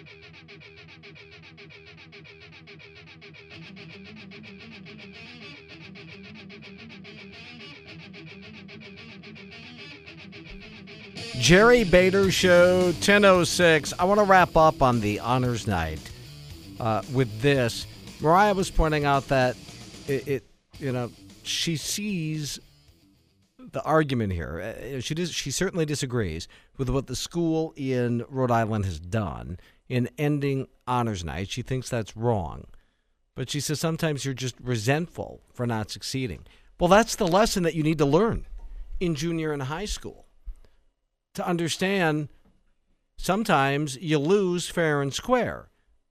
Jerry Bader Show, 10:06. I want to wrap up on the honors night with this. Mariah was pointing out that she sees the argument here. She certainly disagrees with what the school in Rhode Island has done in ending honors night. She thinks that's wrong. But she says sometimes you're just resentful for not succeeding. Well, that's the lesson that you need to learn in junior and high school. To understand, sometimes you lose fair and square.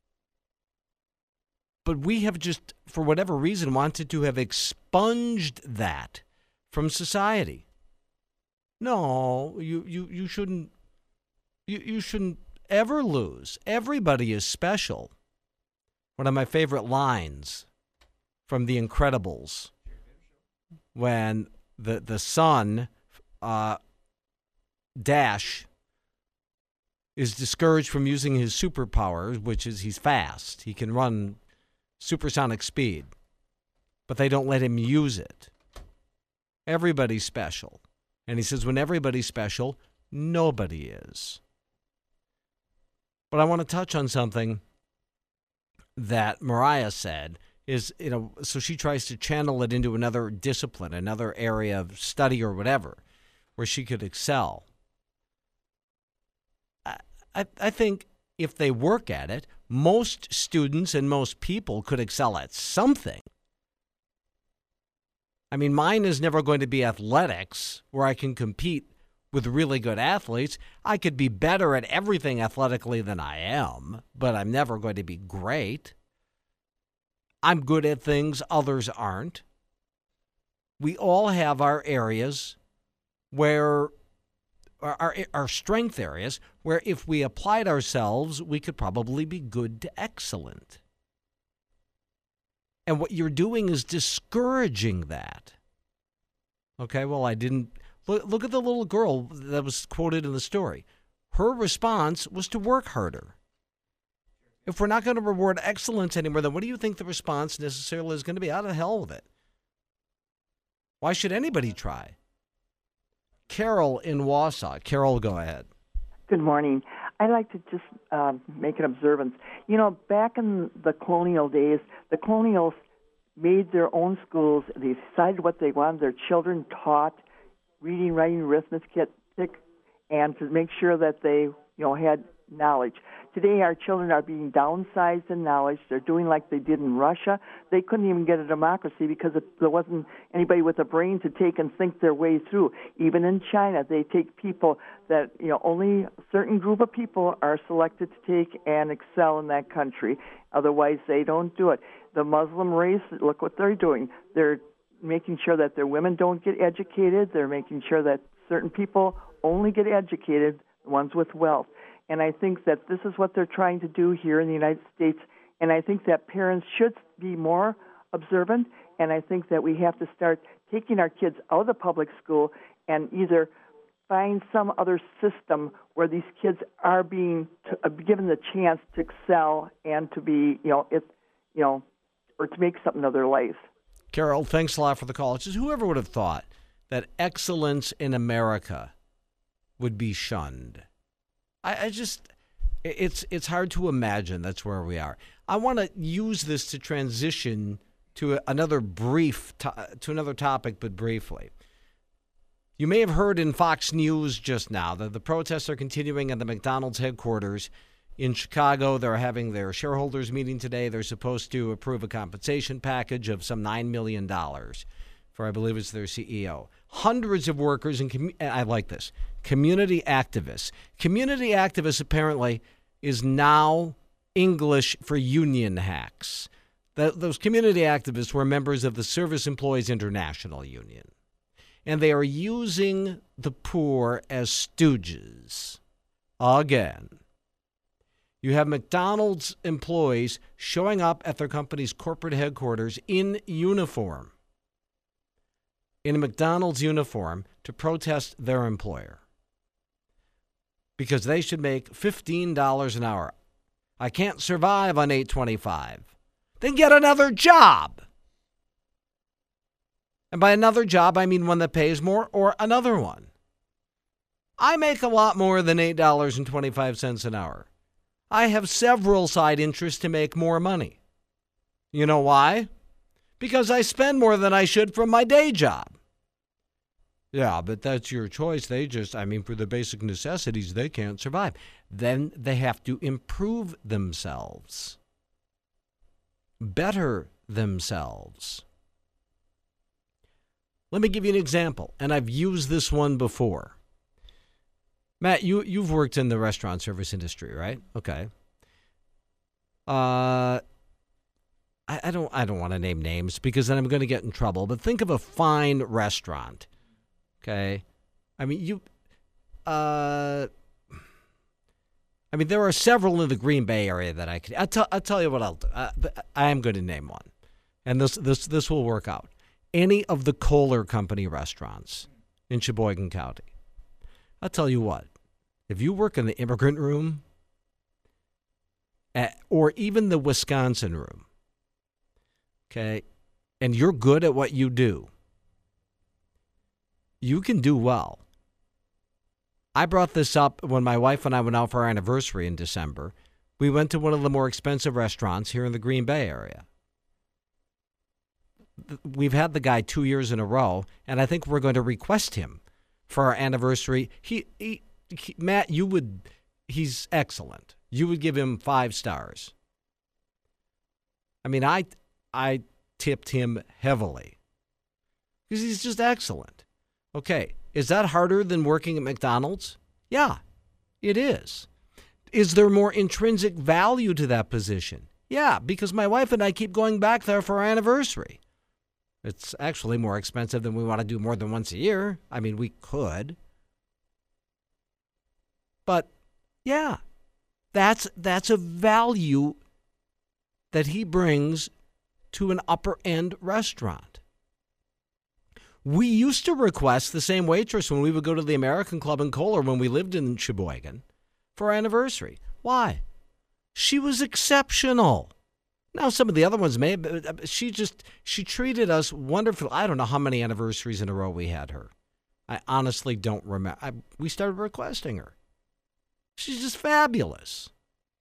But we have just, for whatever reason, wanted to have expunged that from society. No, you shouldn't. You shouldn't ever lose. Everybody is special. One of my favorite lines from The Incredibles, when the son, Dash, is discouraged from using his superpower, which is he's fast. He can run supersonic speed, but they don't let him use it. Everybody's special. And he says, when everybody's special, nobody is. But I want to touch on something that Mariah said is, so she tries to channel it into another discipline, another area of study or whatever, where she could excel. I think if they work at it, most students and most people could excel at something. I mean, mine is never going to be athletics where I can compete with really good athletes. I could be better at everything athletically than I am, but I'm never going to be great. I'm good at things others aren't. We all have our areas where our strength areas where if we applied ourselves, we could probably be good to excellent. And what you're doing is discouraging that. Okay, well, I didn't... Look at the little girl that was quoted in the story. Her response was to work harder. If we're not going to reward excellence anymore, then what do you think the response necessarily is going to be? Out of hell with it. Why should anybody try? Carol in Wausau. Carol, go ahead. Good morning. I'd like to just make an observance. Back in the colonial days, the colonials made their own schools. They decided what they wanted their children taught, reading, writing, arithmetic, and to make sure that they, had knowledge. Today, our children are being downsized in knowledge. They're doing like they did in Russia. They couldn't even get a democracy because there wasn't anybody with a brain to take and think their way through. Even in China, they take people that, only a certain group of people are selected to take and excel in that country. Otherwise, they don't do it. The Muslim race, look what they're doing. They're making sure that their women don't get educated. They're making sure that certain people only get educated, the ones with wealth. And I think that this is what they're trying to do here in the United States. And I think that parents should be more observant. And I think that we have to start taking our kids out of the public school and either find some other system where these kids are being given the chance to excel and to be, or to make something of their life. Carol, thanks a lot for the call. It's just whoever would have thought that excellence in America would be shunned. It's hard to imagine that's where we are. I want to use this to transition to another topic, but briefly. You may have heard in Fox News just now that the protests are continuing at the McDonald's headquarters in Chicago. They're having their shareholders meeting today. They're supposed to approve a compensation package of some $9 million for, I believe it's their CEO. Hundreds of workers and I like this, community activists. Community activists apparently is now English for union hacks. Those community activists were members of the Service Employees International Union. And they are using the poor as stooges. Again. You have McDonald's employees showing up at their company's corporate headquarters in uniform. In a McDonald's uniform to protest their employer. Because they should make $15 an hour. I can't survive on $8.25. Then get another job. And by another job, I mean one that pays more or another one. I make a lot more than $8.25 an hour. I have several side interests to make more money. You know why? Because I spend more than I should from my day job. Yeah, but that's your choice. For the basic necessities, they can't survive. Then they have to improve themselves, better themselves. Let me give you an example, and I've used this one before. Matt, you've worked in the restaurant service industry, right? Okay. I don't want to name names because then I'm going to get in trouble. But think of a fine restaurant. Okay. There are several in the Green Bay area that I could. I'll tell you what I'll do. I am going to name one, and this will work out. Any of the Kohler Company restaurants in Sheboygan County. I'll tell you what. If you work in the immigrant room, or even the Wisconsin room, okay, and you're good at what you do, you can do well. I brought this up when my wife and I went out for our anniversary in December. We went to one of the more expensive restaurants here in the Green Bay area. We've had the guy 2 years in a row, and I think we're going to request him for our anniversary. Matt, he's excellent. You would give him 5 stars. I tipped him heavily because he's just excellent. Okay, is that harder than working at McDonald's? Yeah, it is. Is there more intrinsic value to that position? Yeah, because my wife and I keep going back there for our anniversary. It's actually more expensive than we want to do more than once a year. We could. But, yeah, that's a value that he brings to an upper-end restaurant. We used to request the same waitress when we would go to the American Club in Kohler when we lived in Sheboygan for our anniversary. Why? She was exceptional. Now, some of the other ones may, but she treated us wonderfully. I don't know how many anniversaries in a row we had her. I honestly don't remember. We started requesting her. She's just fabulous.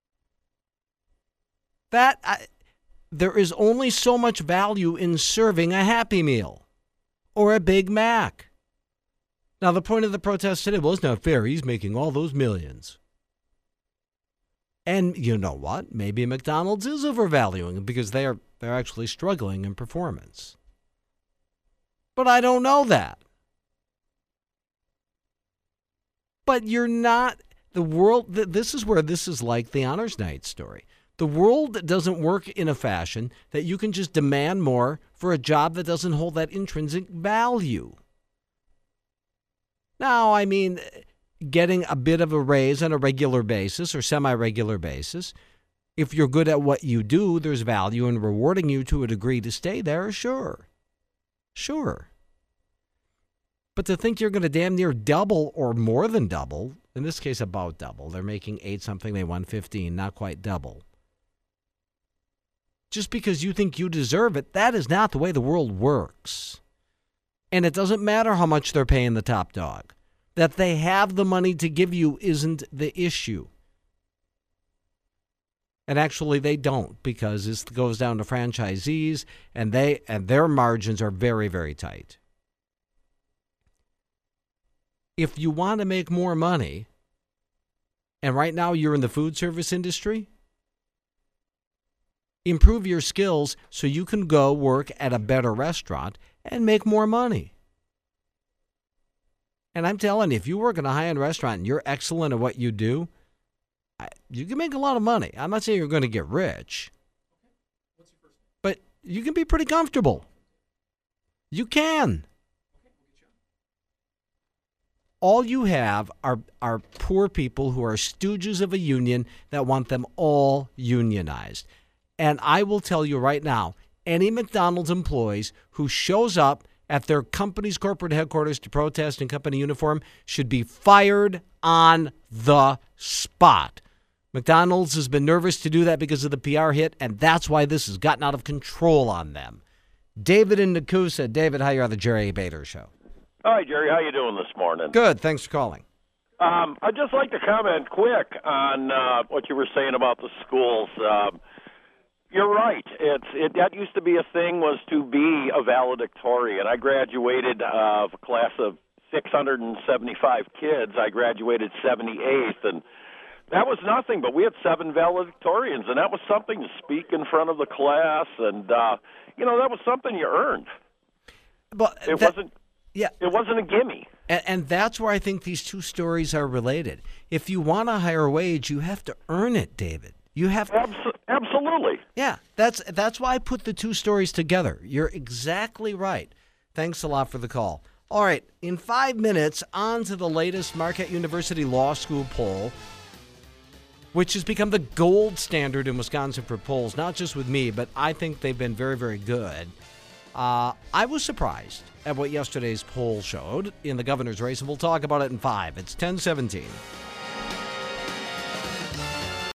There is only so much value in serving a Happy Meal or a Big Mac. Now, the point of the protest today, well, it's not fair. He's making all those millions. And you know what? Maybe McDonald's is overvaluing because they're actually struggling in performance. But I don't know that. But you're not, the world, this is where this is like the Honors Night story. The world doesn't work in a fashion that you can just demand more for a job that doesn't hold that intrinsic value. Now, getting a bit of a raise on a regular basis or semi-regular basis, if you're good at what you do, there's value in rewarding you to a degree to stay there, sure. But to think you're going to damn near double or more than double, in this case about double, they're making 8 something, they won 15, not quite double. Just because you think you deserve it, that is not the way the world works. And it doesn't matter how much they're paying the top dog. That they have the money to give you isn't the issue. And actually they don't, because this goes down to franchisees and their margins are very, very tight. If you want to make more money, and right now you're in the food service industry, improve your skills so you can go work at a better restaurant and make more money. And I'm telling you, if you work in a high-end restaurant and you're excellent at what you do, you can make a lot of money. I'm not saying you're going to get rich, but you can be pretty comfortable. You can. All you have are poor people who are stooges of a union that want them all unionized. And I will tell you right now, any McDonald's employees who shows up at their company's corporate headquarters to protest in company uniform should be fired on the spot. McDonald's has been nervous to do that because of the PR hit, and that's why this has gotten out of control on them. David in Nakusa. David, how are you on the Jerry Bader Show? Hi, Jerry. How you doing this morning? Good. Thanks for calling. I'd just like to comment quick on what you were saying about the schools. You're right. That used to be a thing, was to be a valedictorian. I graduated a class of 675 kids. I graduated 78th, and that was nothing, but we had 7 valedictorians, and that was something to speak in front of the class, and, that was something you earned. But it wasn't a gimme. And that's where I think these two stories are related. If you want a higher wage, you have to earn it, David. You have to. Absolutely. Yeah, that's why I put the two stories together. You're exactly right. Thanks a lot for the call. All right, in 5 minutes, on to the latest Marquette University Law School poll, which has become the gold standard in Wisconsin for polls, not just with me, but I think they've been very, very good. I was surprised at what yesterday's poll showed in the governor's race, and we'll talk about it in 5. It's 10:17.